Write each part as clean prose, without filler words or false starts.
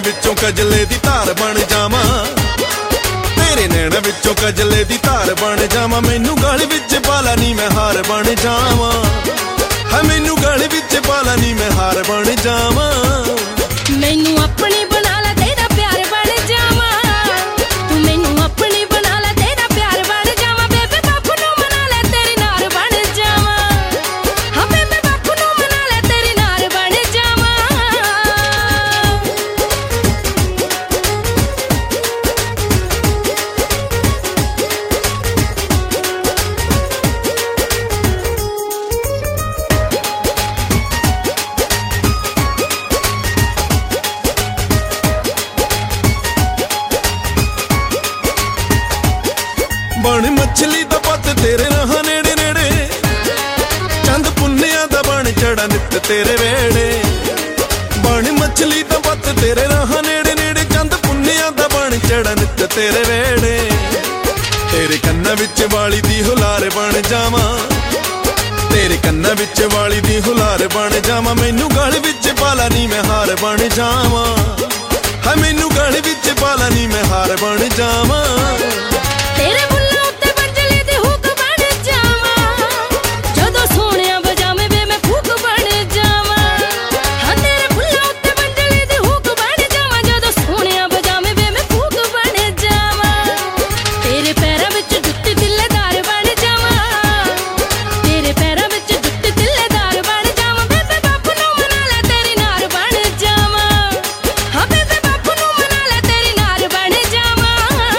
विचों कजले दी धार बन जावां, तेरे नैना विचों कजले दी धार बन जावां। मैनू गल विच पाला नी मैं हार बन जावां, है मैनू गल विच पाला नी मैं हार बन जावां। मैनू अपनी बना ला तेरा प्यार बन जावां, तू मैनू अपनी बना ला तेरा प्यार बन जावां। बेबे बापू नू मना ले तेरी नार बन जावां, हाँ बेबे बापू नू मना ले तेरी नार बन जावां। बन मछली दा पत तेरे रहा नेड़े नेड़े, चंद पुन्निया दा बन चढ़ा नित तेरे वेड़े। बन मछली दा पत तेरे रहा नेड़े नेड़े, चंद पुन्निया दा बन चढ़ा नित तेरे वेड़े। तेरे कन्ना विच वाली दी हुलार बन जावां, तेरे कन्ना विच वाली दी हुलार बन जावां। मैनू गल विच पाला नी मैं हार बन जावां, है मैनू गल विच पाला नी मैं हार बन जावां। तेरे बुल्लां उत्ते बंजले दी हुक बन जावां, जदों सोहणिया बजावे वे मैं फूक बन जावां। हाँ तेरे बुल्लां उत्ते बंजले दी हुक बन जावां, जदों सोहणिया बजावे वे मैं फूक बन जावां। तेरे पैरां विच जुत्ती तिल्लेदार बन जावां, तेरे पैरां विच जुत्ती तिल्लेदार बन जावां। बेबे बापू नू मना ले तेरी नार बन जावां, हाँ बेबे बापू नू मना ले तेरी नार बन जावां।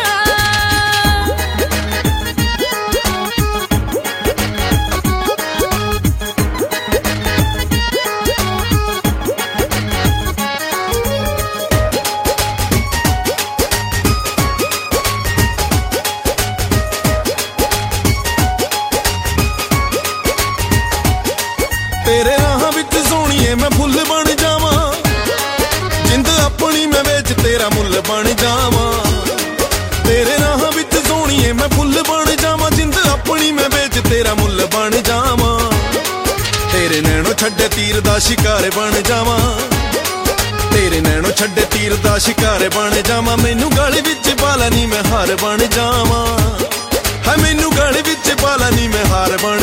तेरे राहां विच सोहणीए मैं फुੱਲ बन जावां, जिंद अपनी मैं विच तेरा मुੱਲ बन जावां। तेरे राहां विच सोहणीए मैं फुੱਲ बन जावां, जिंद अपनी मैं विच तेरा मुੱਲ बन जावां। तेरे नैणों छड्डे तीर दा शिकार बन जावां, तेरे नैणों छड्डे तीर दा शिकार बन जावां। मैनू गल विच पाला नी मैं हार बन जावां, है मैनू गल विच पाला नी मैं हार बन